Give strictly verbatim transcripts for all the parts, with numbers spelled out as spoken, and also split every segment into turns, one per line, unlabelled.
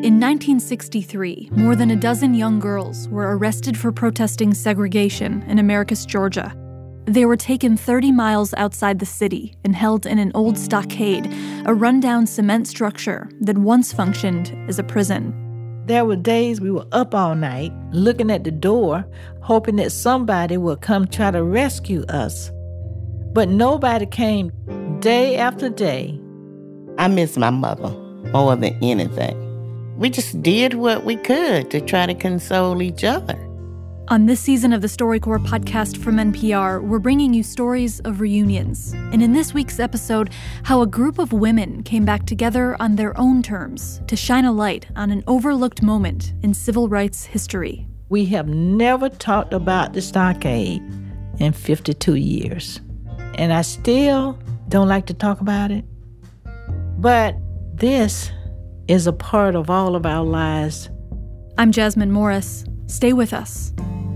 In nineteen sixty-three, more than a dozen young girls were arrested for protesting segregation in Americus, Georgia. They were taken thirty miles outside the city and held in an old stockade, a rundown cement structure that once functioned as a prison.
There were days we were up all night, looking at the door, hoping that somebody would come try to rescue us. But nobody came. Day after day.
I miss my mother more than anything. We just did what we could to try to console each other.
On this season of the StoryCorps podcast from N P R, we're bringing you stories of reunions. And in this week's episode, how a group of women came back together on their own terms to shine a light on an overlooked moment in civil rights history.
We have never talked about the stockade in fifty-two years. And I still don't like to talk about it. But this is a part of all of our lives.
I'm Jasmine Morris. Stay with us.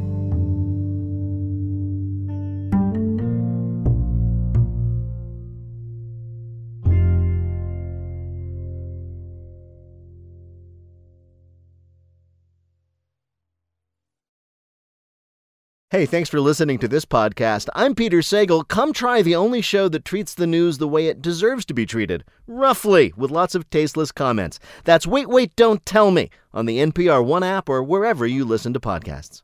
Hey, thanks for listening to this podcast. I'm Peter Sagal. Come try the only show that treats the news the way it deserves to be treated. Roughly, with lots of tasteless comments. That's Wait, Wait, Don't Tell Me on the N P R One app or wherever you listen to podcasts.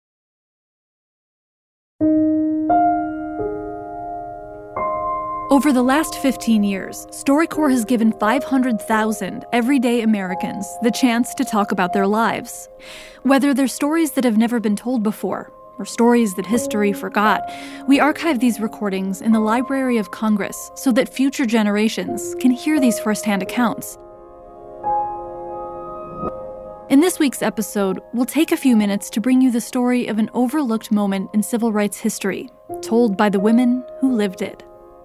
Over the last fifteen years, StoryCorps has given five hundred thousand everyday Americans the chance to talk about their lives. Whether they're stories that have never been told before, or stories that history forgot, we archive these recordings in the Library of Congress so that future generations can hear these firsthand accounts. In this week's episode, we'll take a few minutes to bring you the story of an overlooked moment in civil rights history, told by the women who lived it.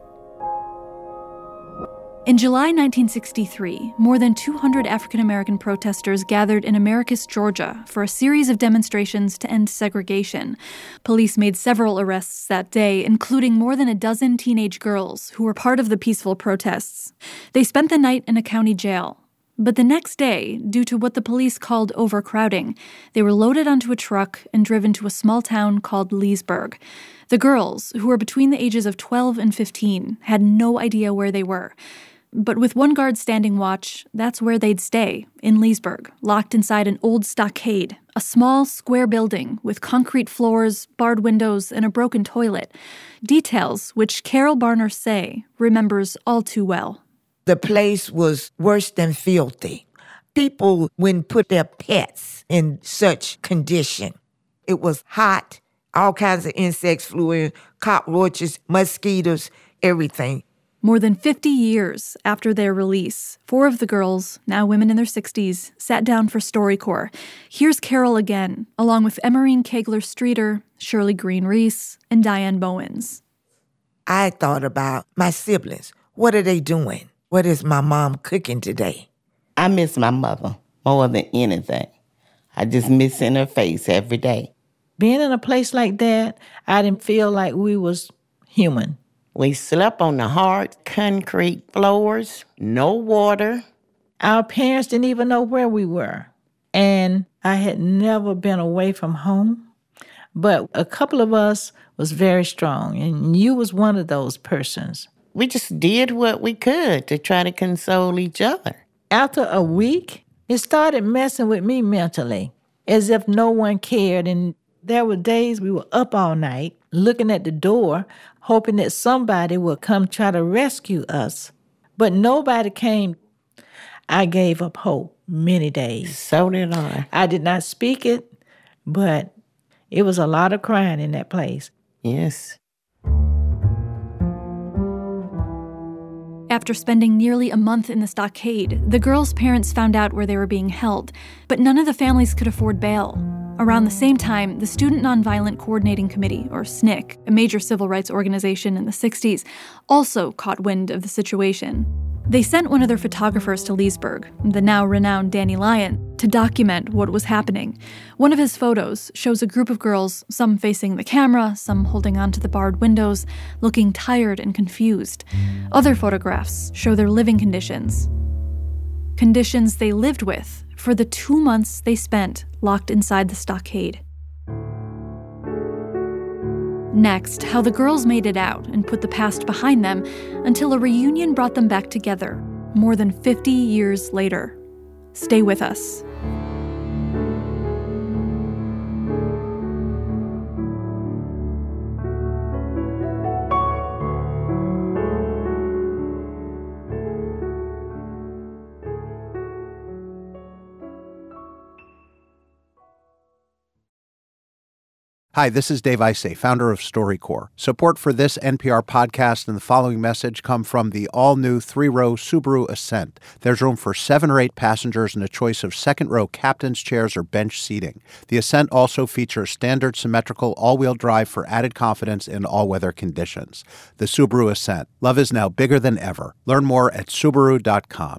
In July nineteen sixty-three, more than two hundred African-American protesters gathered in Americus, Georgia, for a series of demonstrations to end segregation. Police made several arrests that day, including more than a dozen teenage girls who were part of the peaceful protests. They spent the night in a county jail. But the next day, due to what the police called overcrowding, they were loaded onto a truck and driven to a small town called Leesburg. The girls, who were between the ages of twelve and fifteen, had no idea where they were. But with one guard standing watch, that's where they'd stay, in Leesburg, locked inside an old stockade, a small, square building with concrete floors, barred windows, and a broken toilet. Details which Carol Barner Say remembers all too well.
The place was worse than filthy. People wouldn't put their pets in such condition. It was hot, all kinds of insects flew in, cockroaches, mosquitoes, everything.
More than fifty years after their release, four of the girls, now women in their sixties, sat down for StoryCorps. Here's Carol again, along with Emerine Kegler-Streeter, Shirley Green-Reese, and Diane Bowens.
I thought about my siblings. What are they doing? What is my mom cooking today?
I miss my mother more than anything. I just miss in her face every day.
Being in a place like that, I didn't feel like we was human.
We slept on the hard concrete floors, no water.
Our parents didn't even know where we were. And I had never been away from home. But a couple of us was very strong, and you was one of those persons.
We just did what we could to try to console each other.
After a week, it started messing with me mentally, as if no one cared. And there were days we were up all night, looking at the door, hoping that somebody would come try to rescue us. But nobody came. I gave up hope many days.
So did I.
I did not speak it, but it was a lot of crying in that place.
Yes.
After spending nearly a month in the stockade, the girls' parents found out where they were being held, but none of the families could afford bail. Around the same time, the Student Nonviolent Coordinating Committee, or S N C C, a major civil rights organization in the sixties, also caught wind of the situation. They sent one of their photographers to Leesburg, the now renowned Danny Lyon, to document what was happening. One of his photos shows a group of girls, some facing the camera, some holding onto the barred windows, looking tired and confused. Other photographs show their living conditions. Conditions they lived with for the two months they spent locked inside the stockade. Next, how the girls made it out and put the past behind them until a reunion brought them back together more than fifty years later. Stay with us.
Hi, this is Dave Isay, founder of StoryCorps. Support for this N P R podcast and the following message come from the all-new three-row Subaru Ascent. There's room for seven or eight passengers and a choice of second-row captain's chairs or bench seating. The Ascent also features standard symmetrical all-wheel drive for added confidence in all-weather conditions. The Subaru Ascent. Love is now bigger than ever. Learn more at Subaru dot com.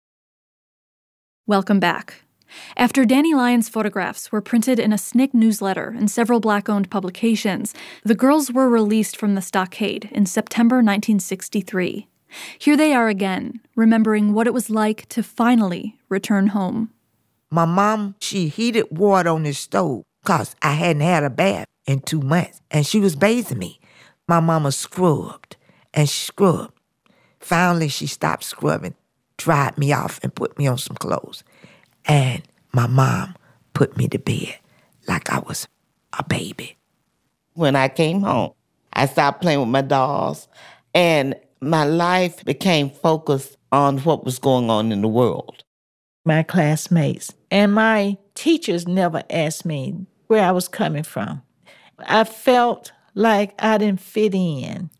Welcome back. After Danny Lyons' photographs were printed in a S N C C newsletter and several Black-owned publications, the girls were released from the stockade in September nineteen sixty-three. Here they are again, remembering what it was like to finally return home.
My mom, she heated water on the stove because I hadn't had a bath in two months, and she was bathing me. My mama scrubbed, and she scrubbed. Finally, she stopped scrubbing, dried me off, and put me on some clothes. And my mom put me to bed like I was a baby.
When I came home, I stopped playing with my dolls, and my life became focused on what was going on in the world.
My classmates and my teachers never asked me where I was coming from. I felt like I didn't fit in.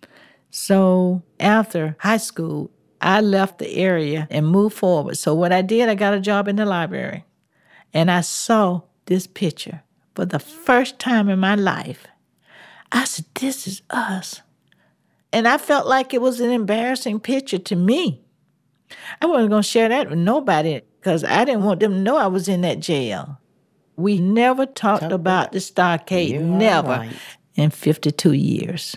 So after high school, I left the area and moved forward. So what I did, I got a job in the library. And I saw this picture for the first time in my life. I said, this is us. And I felt like it was an embarrassing picture to me. I wasn't going to share that with nobody because I didn't want them to know I was in that jail. We never talked Talk about the stockade,
You're
never,
right.
in fifty-two years.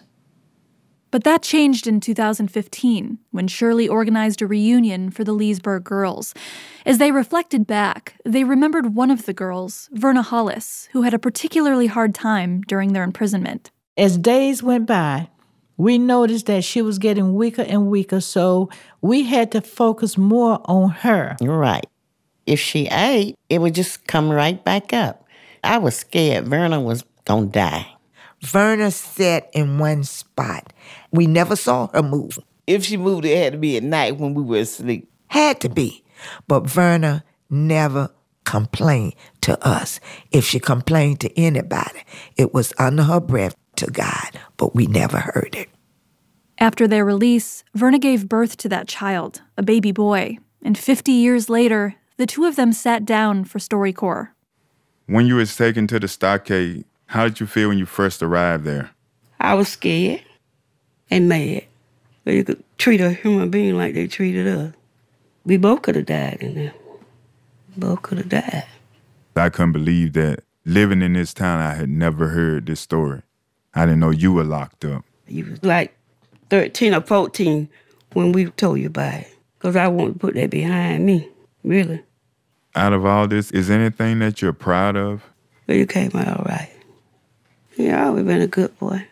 But that changed in two thousand fifteen, when Shirley organized a reunion for the Leesburg girls. As they reflected back, they remembered one of the girls, Verna Hollis, who had a particularly hard time during their imprisonment.
As days went by, we noticed that she was getting weaker and weaker, so we had to focus more on her.
You're right. If she ate, it would just come right back up. I was scared Verna was going to die.
Verna sat in one spot. We never saw her move.
If she moved, it had to be at night when we were asleep.
Had to be. But Verna never complained to us. If she complained to anybody, it was under her breath to God, but we never heard it.
After their release, Verna gave birth to that child, a baby boy, and fifty years later, the two of them sat down for StoryCorps.
When you was taken to the stockade, how did you feel when you first arrived there?
I was scared and mad. You could treat a human being like they treated us. We both could have died in there. Both could have died.
I couldn't believe that living in this town, I had never heard this story. I didn't know you were locked up.
You was like thirteen or fourteen when we told you about it. Because I wanted to put that behind me, really.
Out of all this, is anything that you're proud of?
But you came out all right. Yeah, I've always been a good boy.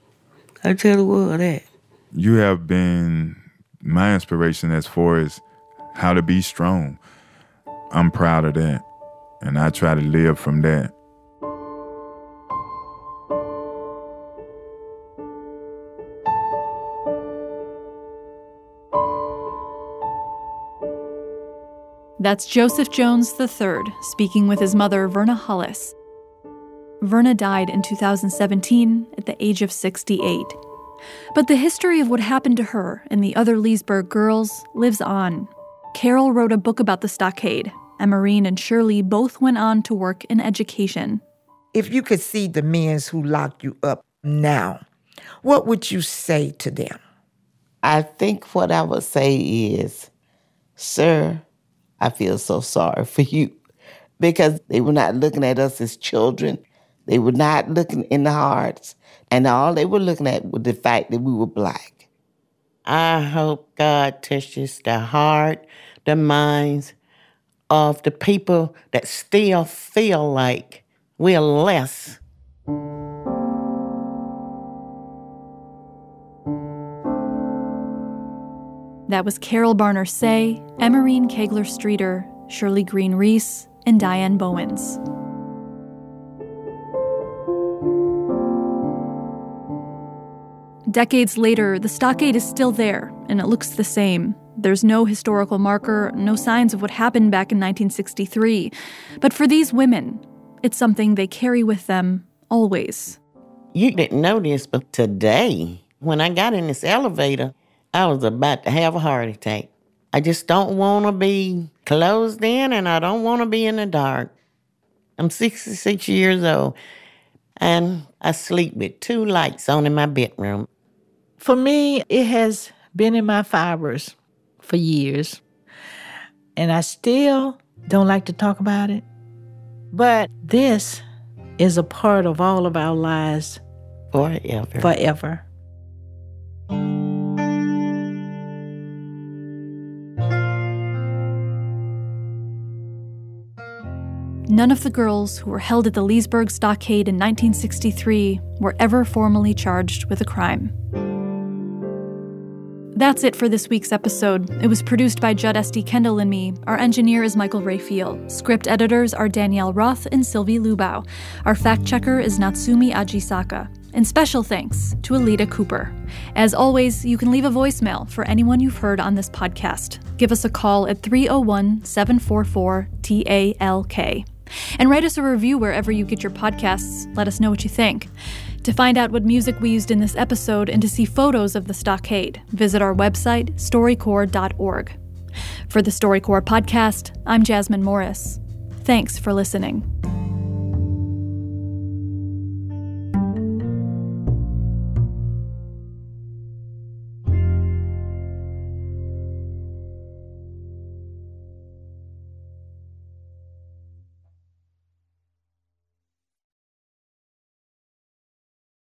I tell the world that.
You have been my inspiration as far as how to be strong. I'm proud of that, and I try to live from that.
That's Joseph Jones the third speaking with his mother, Verna Hollis. Verna died in two thousand seventeen at the age of sixty-eight. But the history of what happened to her and the other Leesburg girls lives on. Carol wrote a book about the stockade, and Maureen and Shirley both went on to work in education.
If you could see the men who locked you up now, what would you say to them?
I think what I would say is, sir, I feel so sorry for you. Because they were not looking at us as children. They were not looking in the hearts. And all they were looking at was the fact that we were black. I hope God touches the heart, the minds of the people that still feel like we're less.
That was Carol Barner Say, Emerine Kegler Streeter, Shirley Green Reese, and Diane Bowens. Decades later, the stockade is still there, and it looks the same. There's no historical marker, no signs of what happened back in nineteen sixty-three. But for these women, it's something they carry with them always.
You didn't know this, but today, when I got in this elevator, I was about to have a heart attack. I just don't want to be closed in, and I don't want to be in the dark. I'm sixty-six years old, and I sleep with two lights on in my bedroom.
For me, it has been in my fibers for years, and I still don't like to talk about it. But this is a part of all of our lives.
Forever.
Forever.
None of the girls who were held at the Leesburg Stockade in nineteen sixty-three were ever formally charged with a crime. That's it for this week's episode. It was produced by Judd Esty Kendall and me. Our engineer is Michael Raphael. Script editors are Danielle Roth and Sylvie Lubau. Our fact-checker is Natsumi Ajisaka. And special thanks to Alita Cooper. As always, you can leave a voicemail for anyone you've heard on this podcast. Give us a call at three oh one, seven four four, T A L K. And write us a review wherever you get your podcasts. Let us know what you think. To find out what music we used in this episode and to see photos of the stockade, visit our website, storycorps dot org. For the StoryCorps podcast, I'm Jasmine Morris. Thanks for listening.